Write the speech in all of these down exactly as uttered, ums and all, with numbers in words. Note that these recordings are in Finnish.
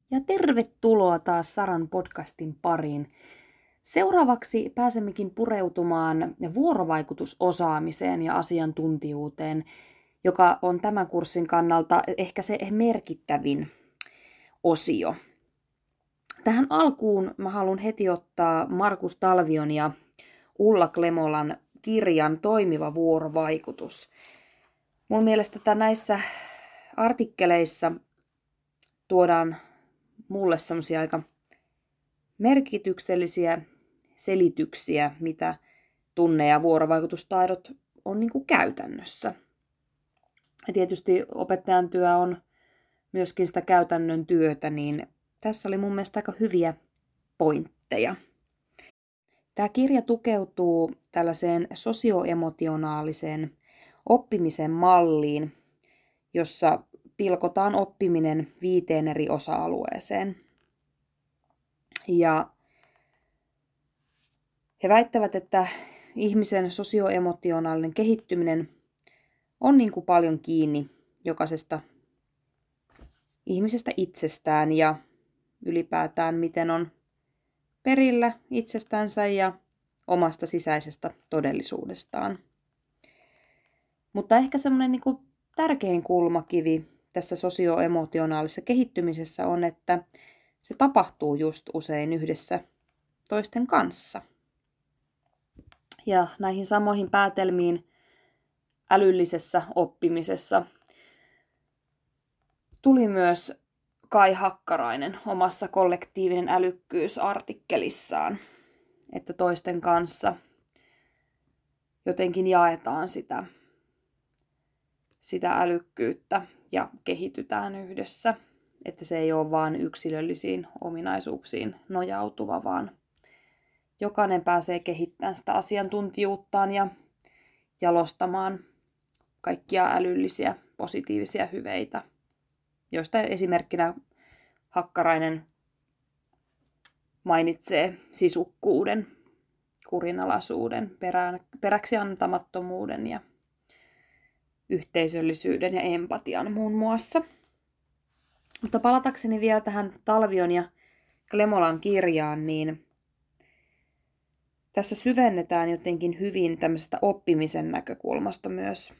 ja tervetuloa taas Saran podcastin pariin. Seuraavaksi pääsemmekin pureutumaan vuorovaikutusosaamiseen ja asiantuntijuuteen, joka on tämän kurssin kannalta ehkä se merkittävin osio. Tähän alkuun mä haluan heti ottaa Markus Talvion ja Ulla Klemolan kirjan Toimiva vuorovaikutus. Mun mielestä näissä artikkeleissa tuodaan mulle semmoisia aika merkityksellisiä selityksiä, mitä tunne- ja vuorovaikutustaidot on niin kuin käytännössä. Ja tietysti opettajan työ on myöskin sitä käytännön työtä, niin tässä oli mun mielestä aika hyviä pointteja. Tämä kirja tukeutuu tällaiseen sosioemotionaaliseen oppimisen malliin, jossa pilkotaan oppiminen viiteen eri osa-alueeseen. Ja he väittävät, että ihmisen sosioemotionaalinen kehittyminen on niin kuin paljon kiinni jokaisesta ihmisestä itsestään ja ylipäätään miten on perillä itsestänsä ja omasta sisäisestä todellisuudestaan. Mutta ehkä semmoinen niin kuin tärkein kulmakivi tässä sosioemotionaalisessa kehittymisessä on, että se tapahtuu just usein yhdessä toisten kanssa. Ja näihin samoihin päätelmiin älyllisessä oppimisessa tuli myös Kai Hakkarainen omassa kollektiivinen älykkyys-artikkelissaan, että toisten kanssa jotenkin jaetaan sitä, sitä älykkyyttä ja kehitytään yhdessä. Että se ei ole vain yksilöllisiin ominaisuuksiin nojautuva, vaan jokainen pääsee kehittämään sitä asiantuntijuuttaan ja jalostamaan kaikkia älyllisiä positiivisia hyveitä, joista esimerkkinä Hakkarainen mainitsee sisukkuuden, kurinalaisuuden, perään, peräksi antamattomuuden ja yhteisöllisyyden ja empatian muun muassa. Mutta palatakseni vielä tähän Talvion ja Klemolan kirjaan, niin tässä syvennetään jotenkin hyvin tämmöisestä oppimisen näkökulmasta myös.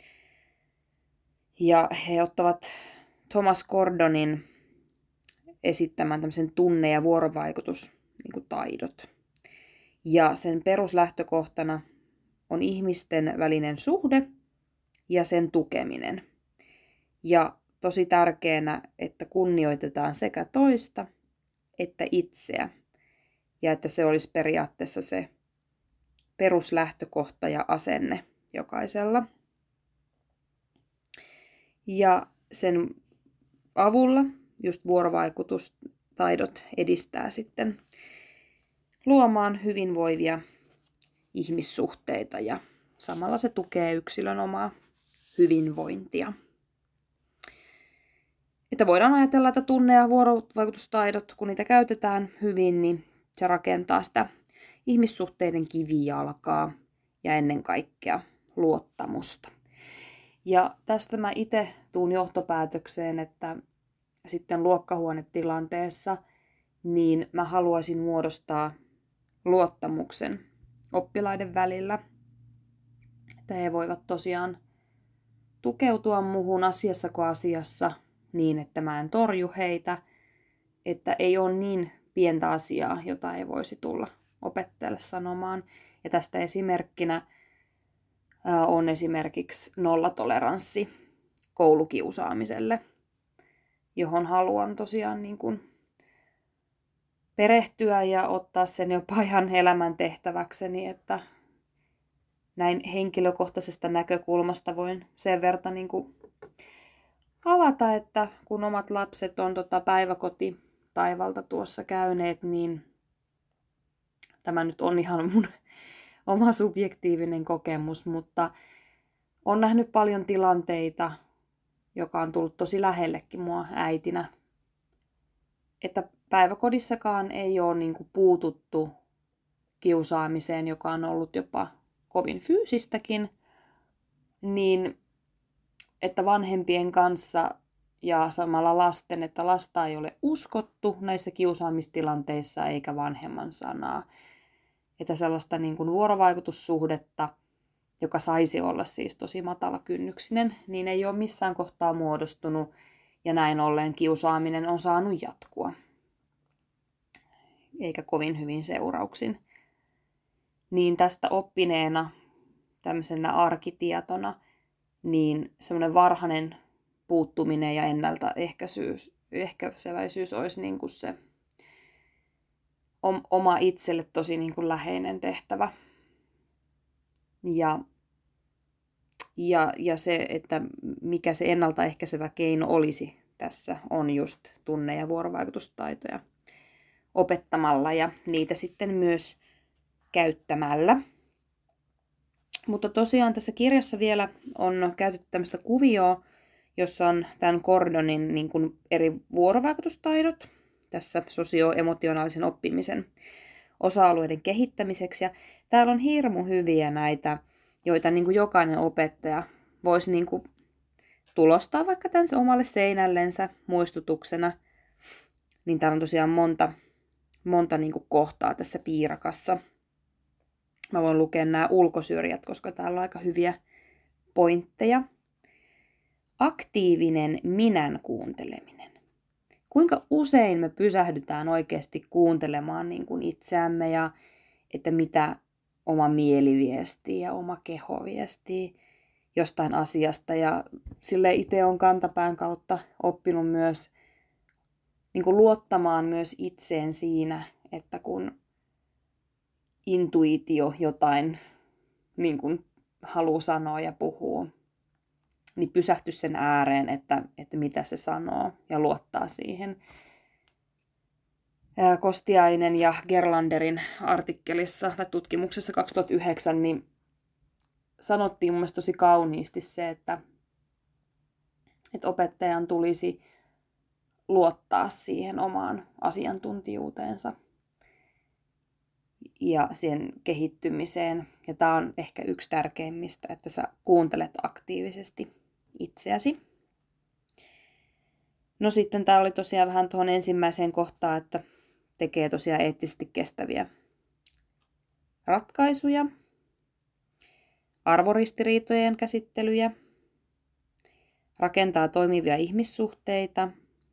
Ja he ottavat Thomas Gordonin esittämään tämmöisen tunne- ja vuorovaikutustaidot. Ja sen peruslähtökohtana on ihmisten välinen suhde ja sen tukeminen. Ja tosi tärkeänä, että kunnioitetaan sekä toista että itseä. Ja että se olisi periaatteessa se peruslähtökohta ja asenne jokaisella. Ja sen avulla just vuorovaikutustaidot edistää sitten luomaan hyvinvoivia ihmissuhteita ja samalla se tukee yksilön omaa hyvinvointia. Että voidaan ajatella, että tunne- ja vuorovaikutustaidot, kun niitä käytetään hyvin, niin se rakentaa sitä ihmissuhteiden kivijalkaa ja ennen kaikkea luottamusta. Ja tästä mä itse tuun johtopäätökseen, että sitten luokkahuonetilanteessa niin mä haluaisin muodostaa luottamuksen oppilaiden välillä. Että he voivat tosiaan tukeutua muuhun asiassa kuin asiassa niin, että mä en torju heitä, että ei ole niin pientä asiaa, jota ei voisi tulla opettajalle sanomaan. Ja tästä esimerkkinä on esimerkiksi nollatoleranssi koulukiusaamiselle, johon haluan tosiaan niin kuin perehtyä ja ottaa sen jopa ihan elämän tehtäväkseni, että näin henkilökohtaisesta näkökulmasta voin sen verran niin kuin avata, että kun omat lapset on tota päiväkoti taivalta tuossa käyneet, niin tämä nyt on ihan mun oma subjektiivinen kokemus, mutta olen nähnyt paljon tilanteita, joka on tullut tosi lähellekin mua äitinä, että päiväkodissakaan ei ole niin kuin puututtu kiusaamiseen, joka on ollut jopa kovin fyysistäkin, niin että vanhempien kanssa ja samalla lasten, että lasta ei ole uskottu näissä kiusaamistilanteissa eikä vanhemman sanaa. Että sellaista niin kuin vuorovaikutussuhdetta, joka saisi olla siis tosi matala kynnyksinen, niin ei ole missään kohtaa muodostunut ja näin ollen kiusaaminen on saanut jatkua. Eikä kovin hyvin seurauksin. Niin tästä oppineena, tämmöisenä arkitietona, niin semmoinen varhainen puuttuminen ja ennaltaehkäiseväisyys olisi niin kuin se oma itselle tosi niin kuin läheinen tehtävä. Ja, ja, ja se, että mikä se ennaltaehkäisevä keino olisi tässä, on just tunne- ja vuorovaikutustaitoja opettamalla ja niitä sitten myös käyttämällä. Mutta tosiaan tässä kirjassa vielä on käytetty tämmöistä kuvioa, jossa on tämän Gordonin niin kuin eri vuorovaikutustaidot tässä sosioemotionaalisen oppimisen osa-alueiden kehittämiseksi. Ja täällä on hirmu hyviä näitä, joita niin kuin jokainen opettaja voisi niin kuin tulostaa vaikka tämän omalle seinällensä muistutuksena. Niin täällä on tosiaan monta, monta niin kuin kohtaa tässä piirakassa. Mä voin lukea nämä ulkosyrjät, koska täällä on aika hyviä pointteja. Aktiivinen minän kuunteleminen. Kuinka usein me pysähdytään oikeasti kuuntelemaan niin kuin itseämme ja että mitä oma mieli viestii ja oma keho viestii jostain asiasta. Ja sille itse on kantapään kautta oppinut myös niin kuin luottamaan myös itseen siinä, että kun intuitio jotain niin kuin haluaa sanoa ja puhuu, niin pysähty sen ääreen, että, että mitä se sanoo ja luottaa siihen. Kostiainen ja Gerlanderin artikkelissa tai tutkimuksessa kaksituhattayhdeksän niin sanottiin mun mielestä tosi kauniisti se, että, että opettajan tulisi luottaa siihen omaan asiantuntijuuteensa ja sen kehittymiseen. Ja tämä on ehkä yksi tärkeimmistä, että sä kuuntelet aktiivisesti itseäsi. No sitten tää oli tosiaan vähän tuohon ensimmäiseen kohtaan, että tekee tosiaan eettisesti kestäviä ratkaisuja, arvoristiriitojen käsittelyjä, rakentaa toimivia ihmissuhteita,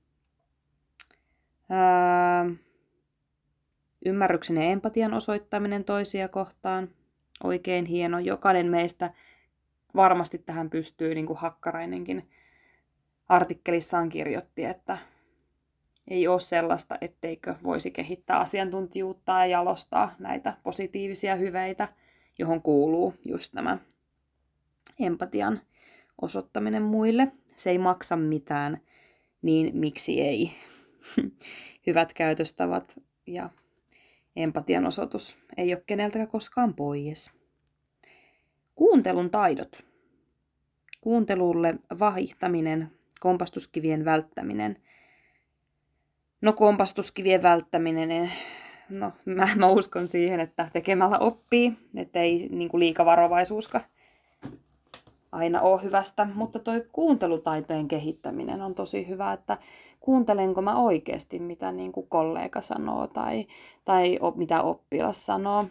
ää, ymmärryksen ja empatian osoittaminen toisia kohtaan, oikein hieno. Jokainen meistä varmasti tähän pystyy, niin kuin Hakkarainenkin artikkelissaan kirjoitti, että ei ole sellaista, etteikö voisi kehittää asiantuntijuutta ja jalostaa näitä positiivisia hyveitä, johon kuuluu just nämä empatian osoittaminen muille. Se ei maksa mitään, niin miksi ei? Hyvät käytöstavat ja empatian osoitus ei ole keneltäkään koskaan pois. Kuuntelun taidot. Kuuntelulle vahihtaminen, kompastuskivien välttäminen. No kompastuskivien välttäminen, no mä, mä uskon siihen, että tekemällä oppii, että ei niin kuin liikavarovaisuuskaan aina ole hyvästä, mutta toi kuuntelutaitojen kehittäminen on tosi hyvä, että kuuntelenko mä oikeasti, mitä niin kuin kollega sanoo tai, tai mitä oppilas sanoo.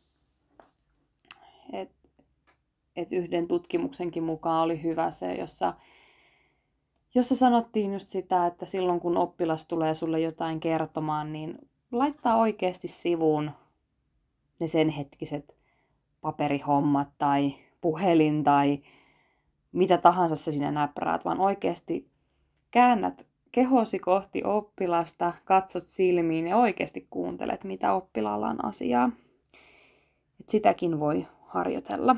Et, et yhden tutkimuksenkin mukaan oli hyvä se, jossa, jossa sanottiin just sitä, että silloin kun oppilas tulee sulle jotain kertomaan, niin laittaa oikeasti sivuun ne sen hetkiset paperihommat tai puhelin tai mitä tahansa sä sinä näpräät, vaan oikeasti käännät kehosi kohti oppilasta, katsot silmiin ja oikeasti kuuntelet, mitä oppilaalla on asiaa. Et sitäkin voi harjoitella.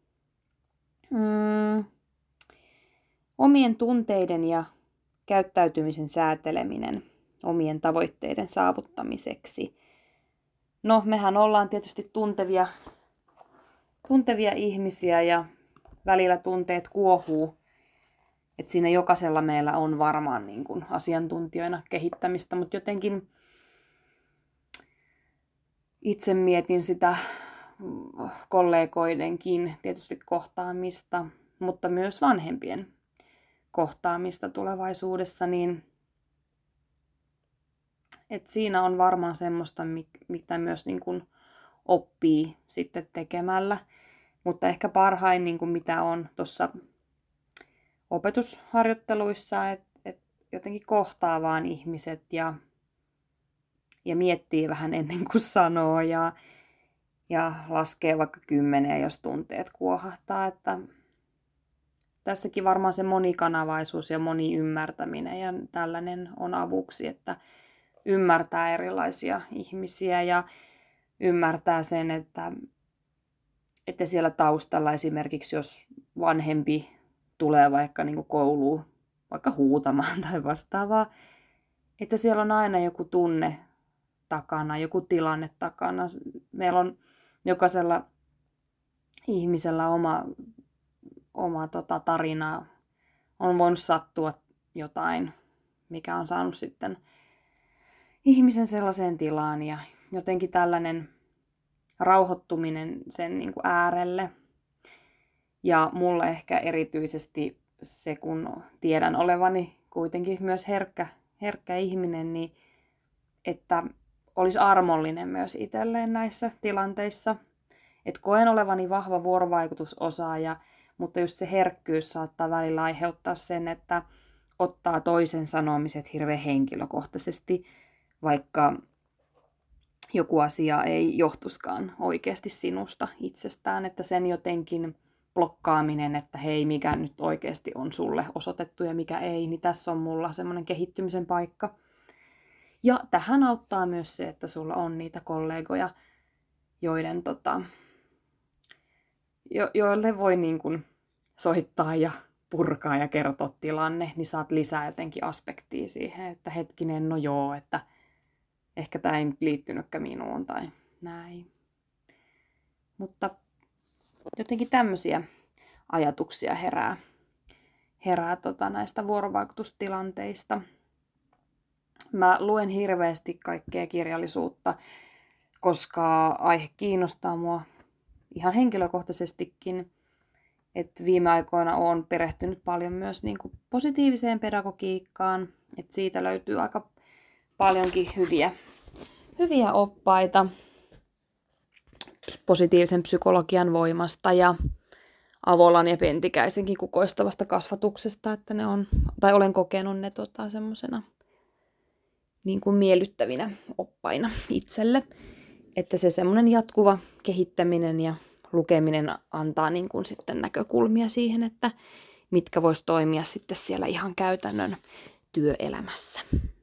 Mm. Omien tunteiden ja käyttäytymisen sääteleminen omien tavoitteiden saavuttamiseksi. No, mehän ollaan tietysti tuntevia, tuntevia ihmisiä ja välillä tunteet kuohuu. Et siinä jokaisella meillä on varmaan niin kuin asiantuntijoina kehittämistä, mutta jotenkin itse mietin sitä kollegoidenkin tietysti kohtaamista, mutta myös vanhempien kohtaamista tulevaisuudessa, niin et siinä on varmaan semmoista, mitä myös niin kuin oppii sitten tekemällä. Mutta ehkä parhain, niin kuin mitä on tuossa opetusharjoitteluissa, että et jotenkin kohtaa vaan ihmiset ja, ja miettii vähän ennen kuin sanoo ja, ja laskee vaikka kymmeneen, jos tunteet kuohahtaa. Että tässäkin varmaan se monikanavaisuus ja moniymmärtäminen ja tällainen on avuksi, että ymmärtää erilaisia ihmisiä ja ymmärtää sen, että, että siellä taustalla esimerkiksi jos vanhempi tulee vaikka niin kuin kouluun vaikka huutamaan tai vastaavaa, että siellä on aina joku tunne takana, joku tilanne takana. Meillä on jokaisella ihmisellä oma, oma tota, tarina. On voinut sattua jotain, mikä on saanut sitten ihmisen sellaiseen tilaan ja jotenkin tällainen rauhoittuminen sen niin kuin äärelle. Ja mulle ehkä erityisesti se, kun tiedän olevani kuitenkin myös herkkä, herkkä ihminen, niin että olisi armollinen myös itselleen näissä tilanteissa. Että koen olevani vahva vuorovaikutusosaaja, mutta just se herkkyys saattaa välillä aiheuttaa sen, että ottaa toisen sanomiset hirveän henkilökohtaisesti, vaikka joku asia ei johtuskaan oikeasti sinusta itsestään, että sen jotenkin blokkaaminen, että hei, mikä nyt oikeasti on sulle osoitettu ja mikä ei, niin tässä on mulla semmoinen kehittymisen paikka. Ja tähän auttaa myös se, että sulla on niitä kollegoja, joiden, tota, jo, joille voi niin kuin soittaa ja purkaa ja kertoa tilanne, niin saat lisää jotenkin aspektia siihen, että hetkinen, no joo, että ehkä tämä ei liittynytkään minuun tai näin. Mutta jotenkin tämmöisiä ajatuksia herää, herää tota näistä vuorovaikutustilanteista. Mä luen hirveästi kaikkea kirjallisuutta, koska aihe kiinnostaa mua ihan henkilökohtaisestikin. Et viime aikoina olen perehtynyt paljon myös niin kuin positiiviseen pedagogiikkaan. Et siitä löytyy aika paljonkin hyviä, hyviä oppaita positiivisen psykologian voimasta ja Avolan ja Pentikäisenkin kukoistavasta kasvatuksesta, että ne on, tai olen kokenut ne tota, semmoisena niin kuin miellyttävinä oppaina itselle. Että se semmoinen jatkuva kehittäminen ja lukeminen antaa niin kuin sitten näkökulmia siihen, että mitkä vois toimia sitten siellä ihan käytännön työelämässä.